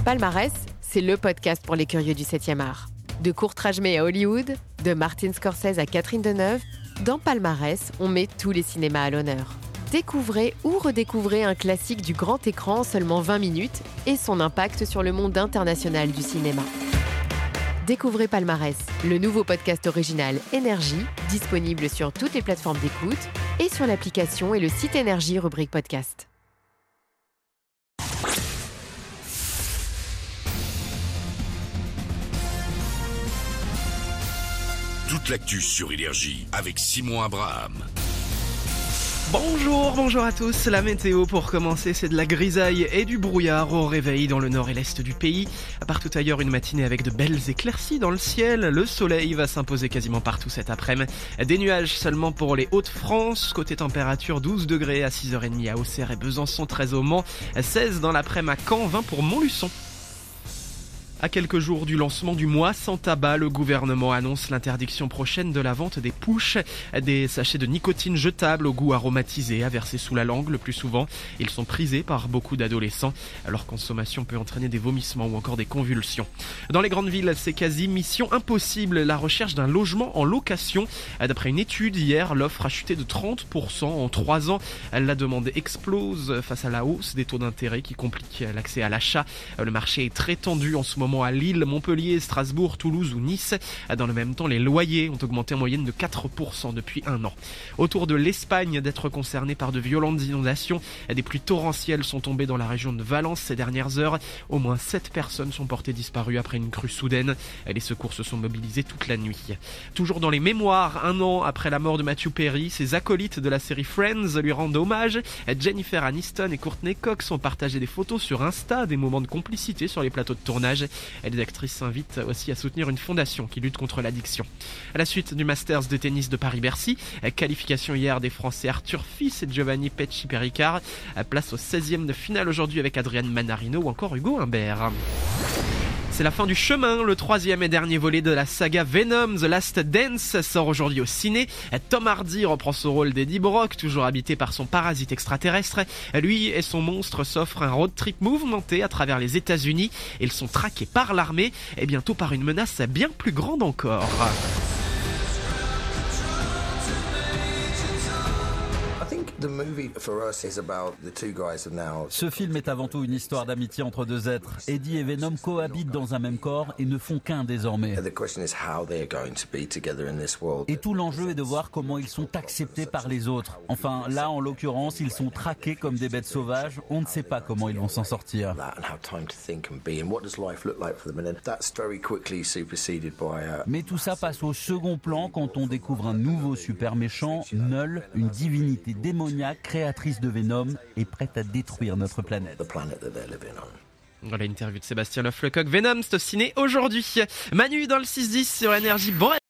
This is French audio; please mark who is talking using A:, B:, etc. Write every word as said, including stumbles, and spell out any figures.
A: Palmarès, c'est le podcast pour les curieux du septième art. De Kurt Rajmé à Hollywood, de Martin Scorsese à Catherine Deneuve, dans Palmarès, on met tous les cinémas à l'honneur. Découvrez ou redécouvrez un classique du grand écran en seulement vingt minutes et son impact sur le monde international du cinéma. Découvrez Palmarès, le nouveau podcast original Énergie, disponible sur toutes les plateformes d'écoute et sur l'application et le site Énergie rubrique podcast.
B: Toute l'actu sur Énergie avec Simon Abraham.
C: Bonjour, bonjour à tous. La météo pour commencer, c'est de la grisaille et du brouillard au réveil dans le nord et l'est du pays. Partout ailleurs, une matinée avec de belles éclaircies dans le ciel. Le soleil va s'imposer quasiment partout cet après-midi. Des nuages seulement pour les Hauts-de-France. Côté température, douze degrés à six heures trente à Auxerre et Besançon, treize au Mans, seize dans l'après-midi à Caen, vingt pour Montluçon. À quelques jours du lancement du mois sans tabac, le gouvernement annonce l'interdiction prochaine de la vente des pushs, des sachets de nicotine jetables au goût aromatisé à verser sous la langue le plus souvent. Ils sont prisés par beaucoup d'adolescents. Leur consommation peut entraîner des vomissements ou encore des convulsions. Dans les grandes villes, c'est quasi mission impossible la recherche d'un logement en location. D'après une étude hier, l'offre a chuté de trente pour cent en trois ans. La demande explose face à la hausse des taux d'intérêt qui compliquent l'accès à l'achat. Le marché est très tendu en ce moment à Lille, Montpellier, Strasbourg, Toulouse ou Nice. Dans le même temps, les loyers ont augmenté en moyenne de quatre pour cent depuis un an. Autour de l'Espagne d'être concernée par de violentes inondations, des pluies torrentielles sont tombées dans la région de Valence ces dernières heures. Au moins sept personnes sont portées disparues après une crue soudaine. Les secours se sont mobilisés toute la nuit. Toujours dans les mémoires, un an après la mort de Matthew Perry, ses acolytes de la série Friends lui rendent hommage. Jennifer Aniston et Courtney Cox ont partagé des photos sur Insta, des moments de complicité sur les plateaux de tournage. Les actrices s'invitent aussi à soutenir une fondation qui lutte contre l'addiction. À la suite du Masters de tennis de Paris-Bercy, qualification hier des Français Arthur Fils et Giovanni Pesci-Péricard. Place au seizième de finale aujourd'hui avec Adrian Manarino ou encore Hugo Humbert. C'est la fin du chemin, le troisième et dernier volet de la saga Venom, The Last Dance, sort aujourd'hui au ciné. Tom Hardy reprend son rôle d'Eddie Brock, toujours habité par son parasite extraterrestre. Lui et son monstre s'offrent un road trip mouvementé à travers les États-Unis. Ils sont traqués par l'armée et bientôt par une menace bien plus grande encore.
D: Ce film est avant tout une histoire d'amitié entre deux êtres. Eddie et Venom cohabitent dans un même corps et ne font qu'un désormais. Et tout l'enjeu est de voir comment ils sont acceptés par les autres. Enfin, là, en l'occurrence, ils sont traqués comme des bêtes sauvages. On ne sait pas comment ils vont s'en sortir. Mais tout ça passe au second plan quand on découvre un nouveau super méchant, Null, une divinité démoniaque, créatrice de Venom et prête à détruire notre planète.
C: Voilà l'interview de Sébastien Loefflecoq. Venom, c'est au ciné aujourd'hui. Manu dans le six dix sur Énergie. Bon